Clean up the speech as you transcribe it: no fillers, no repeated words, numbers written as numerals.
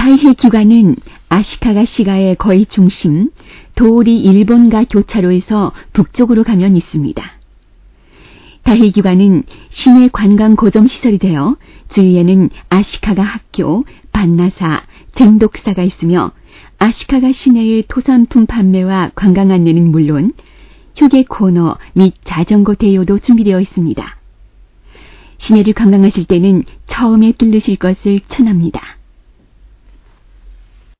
다이해 기관은 아시카가 시가의 거의 중심, 도오리 일본가 교차로에서 북쪽으로 가면 있습니다. 다이해 기관은 시내 관광 고점 시설이 되어 주위에는 아시카가 학교, 반나사, 젠독사가 있으며 아시카가 시내의 토산품 판매와 관광 안내는 물론 휴게 코너 및 자전거 대여도 준비되어 있습니다. 시내를 관광하실 때는 처음에 들르실 것을 추천합니다.